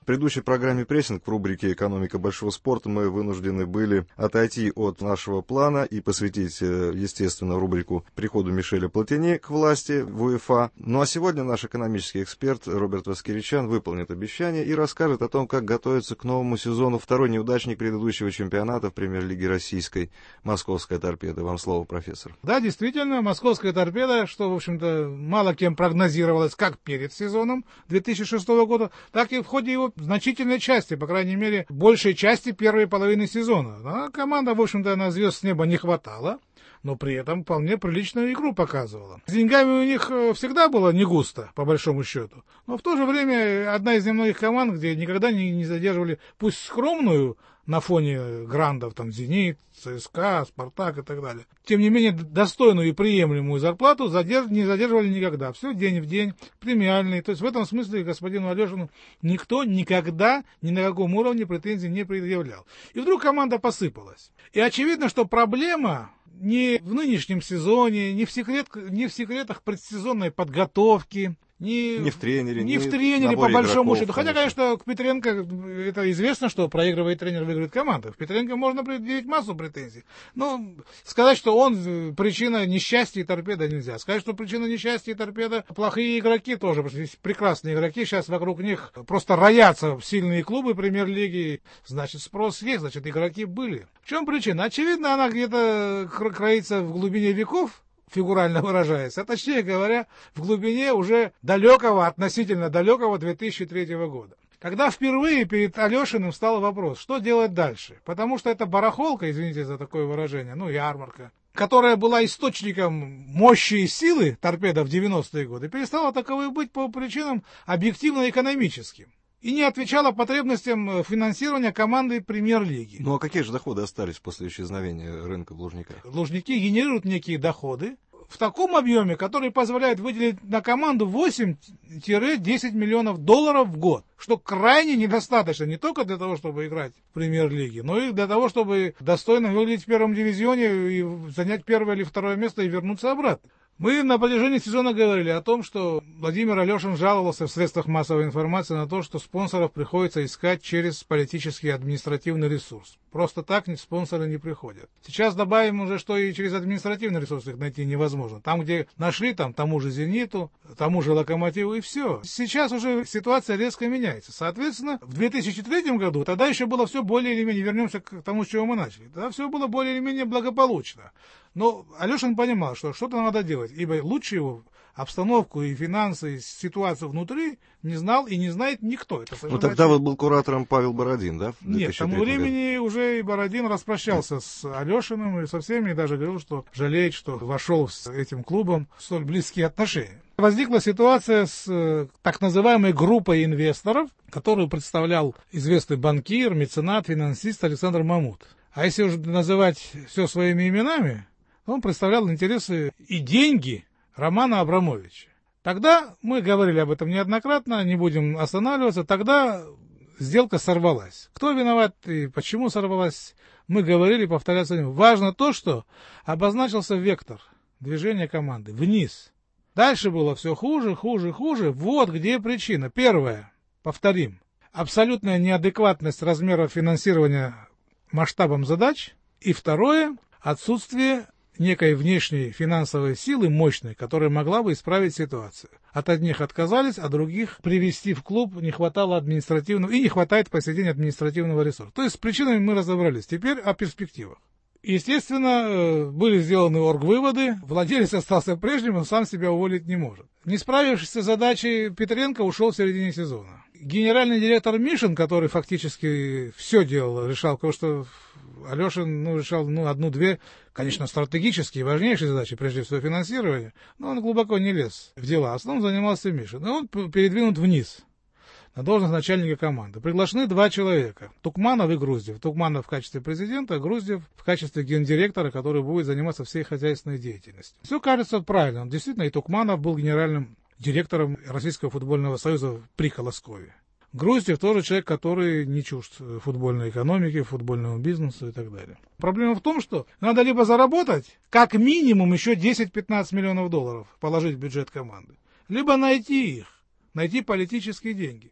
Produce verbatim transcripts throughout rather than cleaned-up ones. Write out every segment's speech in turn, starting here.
В предыдущей программе «Прессинг» в рубрике «Экономика большого спорта» мы вынуждены были отойти от нашего плана и посвятить, естественно, рубрику приходу Мишеля Платини к власти в УЕФА. Ну а сегодня наш экономический эксперт Роберт Воскеричан выполнит обещание и расскажет о том, как готовится к новому сезону второй неудачник предыдущего чемпионата в Премьер-лиге российской «Московская торпеда». Вам слово, профессор. Да, действительно, «Московская торпеда», что, в общем-то, мало кем прогнозировалось как перед сезоном две тысячи шестого года, так и в ходе его значительной части, по крайней мере, большей части первой половины сезона. А команда, в общем-то, на звезд с неба не хватало, но при этом вполне приличную игру показывала. С деньгами у них всегда было не густо, по большому счету. Но в то же время одна из немногих команд, где никогда не, не задерживали, пусть скромную, на фоне грандов, там, «Зенит», ЦСКА, «Спартак» и так далее. Тем не менее, достойную и приемлемую зарплату задерж... не задерживали никогда. Все день в день, премиальный. То есть в этом смысле господину Алешину никто никогда ни на каком уровне претензий не предъявлял. И вдруг команда посыпалась. И очевидно, что проблема не в нынешнем сезоне, не в, секрет... не в секретах предсезонной подготовки, Не, не в тренере, не в тренере, по большому счету. Хотя, конечно. конечно, к Петренко это известно, что проигрывает тренер, выигрывает команда. В Петренко можно предъявить массу претензий. Но сказать, что он причина несчастья и торпеда, нельзя. Сказать, что причина несчастья и торпеда плохие игроки тоже. Потому что есть прекрасные игроки. Сейчас вокруг них просто роятся сильные клубы премьер-лиги. Значит, спрос есть, значит, игроки были. В чем причина? Очевидно, она где-то кроется в глубине веков, фигурально выражаясь, а точнее говоря, в глубине уже далекого, относительно далекого две тысячи третьего года. Когда впервые перед Алешиным встал вопрос, что делать дальше, потому что эта барахолка, извините за такое выражение, ну ярмарка, которая была источником мощи и силы торпеда в девяностые годы, перестала таковой быть по причинам объективно-экономическим и не отвечала потребностям финансирования команды премьер-лиги. Ну а какие же доходы остались после исчезновения рынка в Лужниках? Лужники генерируют некие доходы в таком объеме, который позволяет выделить на команду восемь-десять миллионов долларов в год, что крайне недостаточно не только для того, чтобы играть в премьер-лиге, но и для того, чтобы достойно выглядеть в первом дивизионе и занять первое или второе место и вернуться обратно. Мы на протяжении сезона говорили о том, что Владимир Алешин жаловался в средствах массовой информации на то, что спонсоров приходится искать через политический и административный ресурс. Просто так спонсоры не приходят. Сейчас добавим уже, что и через административный ресурс их найти невозможно. Там, где нашли, там тому же «Зениту», тому же «Локомотиву» и все. Сейчас уже ситуация резко меняется. Соответственно, в две тысячи третьем году тогда еще было все более или менее, вернемся к тому, с чего мы начали, тогда все было более или менее благополучно. Но Алешин понимал, что что-то надо делать, ибо лучше его обстановку и финансы, и ситуацию внутри не знал и не знает никто. Это ну тогда вот был куратором Павел Бородин, да? Нет, к тому времени году. Уже и Бородин распрощался с Алешиным и со всеми, и даже говорил, что жалеет, что вошел с этим клубом в столь близкие отношения. Возникла ситуация с так называемой группой инвесторов, которую представлял известный банкир, меценат, финансист Александр Мамут. А если уже называть все своими именами, он представлял интересы и деньги Романа Абрамовича. Тогда, мы говорили об этом неоднократно, не будем останавливаться, тогда сделка сорвалась. Кто виноват и почему сорвалась, мы говорили, повторяться не. Важно то, что обозначился вектор движения команды вниз. Дальше было все хуже, хуже, хуже. Вот где причина. Первое, повторим, абсолютная неадекватность размера финансирования масштабом задач. И второе, отсутствие некой внешней финансовой силы мощной, которая могла бы исправить ситуацию. От одних отказались, а других привести в клуб не хватало административного, и не хватает по сей день административного ресурса. То есть с причинами мы разобрались. Теперь о перспективах. Естественно, были сделаны оргвыводы, владелец остался прежним, он сам себя уволить не может. Не справившись с задачей, Петренко ушел в середине сезона. Генеральный директор Мишин, который фактически все делал, решал, потому что Алешин ну, решал ну, одну-две, конечно, стратегические, важнейшие задачи, прежде всего финансирование, но он глубоко не лез в дела, в основном занимался Мишин. И он передвинут вниз, на должность начальника команды. Приглашены два человека, Тукманов и Груздев. Тукманов в качестве президента, Груздев в качестве гендиректора, который будет заниматься всей хозяйственной деятельностью. Все кажется правильно. Действительно, и Тукманов был генеральным директором Российского футбольного союза при Колоскове. Груздев тоже человек, который не чужд футбольной экономике, футбольному бизнесу и так далее. Проблема в том, что надо либо заработать как минимум еще десять-пятнадцать миллионов долларов, положить в бюджет команды, либо найти их, найти политические деньги.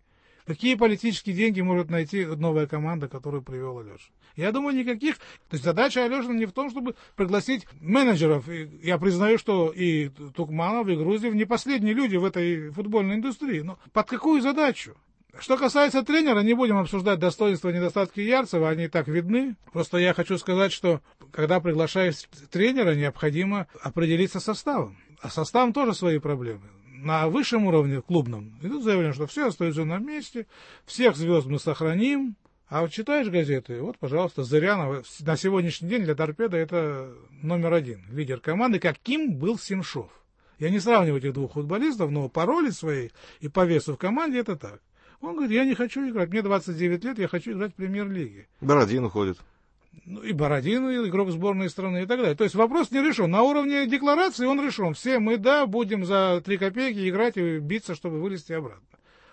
Какие политические деньги может найти новая команда, которую привел Алешин? Я думаю, никаких. То есть задача Алешина не в том, чтобы пригласить менеджеров. Я признаю, что и Тукманов, и Груздев не последние люди в этой футбольной индустрии. Но под какую задачу? Что касается тренера, не будем обсуждать достоинства и недостатки Ярцева, они и так видны. Просто я хочу сказать, что когда приглашаешь тренера, необходимо определиться с составом. А с составом тоже свои проблемы. На высшем уровне, клубном, идут заявления, что все остается на месте, всех звезд мы сохраним. А вот читаешь газеты, вот, пожалуйста, Зырянов на сегодняшний день для «Торпедо» это номер один, лидер команды, каким был Семшов. Я не сравниваю этих двух футболистов, но по роли своей и по весу в команде это так. Он говорит, я не хочу играть, мне двадцать девять лет, я хочу играть в премьер-лиге. Бородин уходит. Ну, и Бородин, и игрок сборной страны и так далее. То есть вопрос не решен. На уровне декларации он решен. Все мы, да, будем за три копейки играть и биться, чтобы вылезти обратно.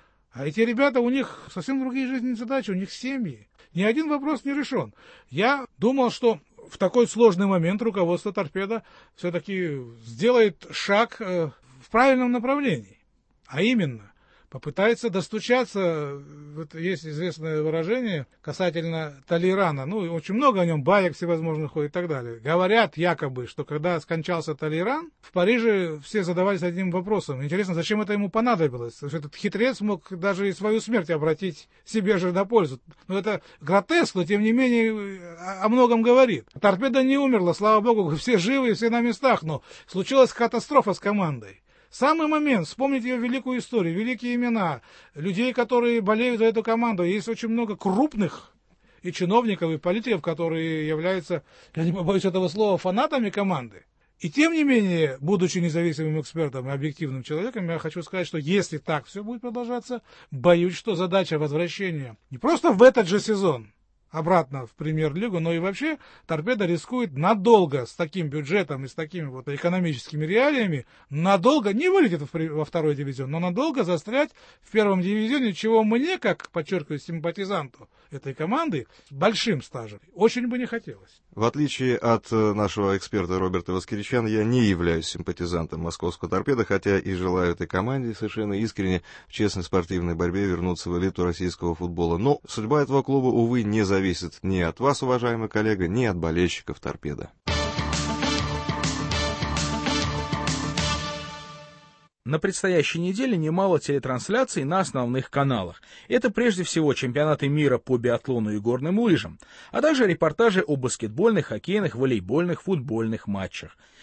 А эти ребята, у них совсем другие жизненные задачи, у них семьи. Ни один вопрос не решен. Я думал, что в такой сложный момент руководство «Торпедо» все-таки сделает шаг э, в правильном направлении. А именно, попытается достучаться, вот есть известное выражение касательно Толейрана, ну, очень много о нем баек всевозможных ходит и так далее. Говорят якобы, что когда скончался Толейран, в Париже все задавались одним вопросом. Интересно, зачем это ему понадобилось? Потому что этот хитрец мог даже и свою смерть обратить себе же на пользу. Но это гротеск, но тем не менее о многом говорит. «Торпедо» не умерла, слава богу, все живы и все на местах, но случилась катастрофа с командой. Самый момент, вспомнить ее великую историю, великие имена, людей, которые болеют за эту команду. Есть очень много крупных и чиновников, и политиков, которые являются, я не побоюсь этого слова, фанатами команды. И тем не менее, будучи независимым экспертом и объективным человеком, я хочу сказать, что если так все будет продолжаться, боюсь, что задача возвращения не просто в этот же сезон, обратно в премьер-лигу, но и вообще «Торпедо» рискует надолго с таким бюджетом и с такими вот экономическими реалиями, надолго не вылетит во второй дивизион, но надолго застрять в первом дивизионе, чего мне, как, подчеркиваю, симпатизанту этой команды, с большим стажем, очень бы не хотелось. В отличие от нашего эксперта Роберта Воскиричяна, я не являюсь симпатизантом московского «Торпедо», хотя и желаю этой команде совершенно искренне в честной спортивной борьбе вернуться в элиту российского футбола. Но судьба этого клуба, увы, не зависит ни от вас, уважаемый коллега, ни от болельщиков «Торпедо». На предстоящей неделе немало телетрансляций на основных каналах. Это прежде всего чемпионаты мира по биатлону и горным лыжам, а также репортажи о баскетбольных, хоккейных, волейбольных, футбольных матчах.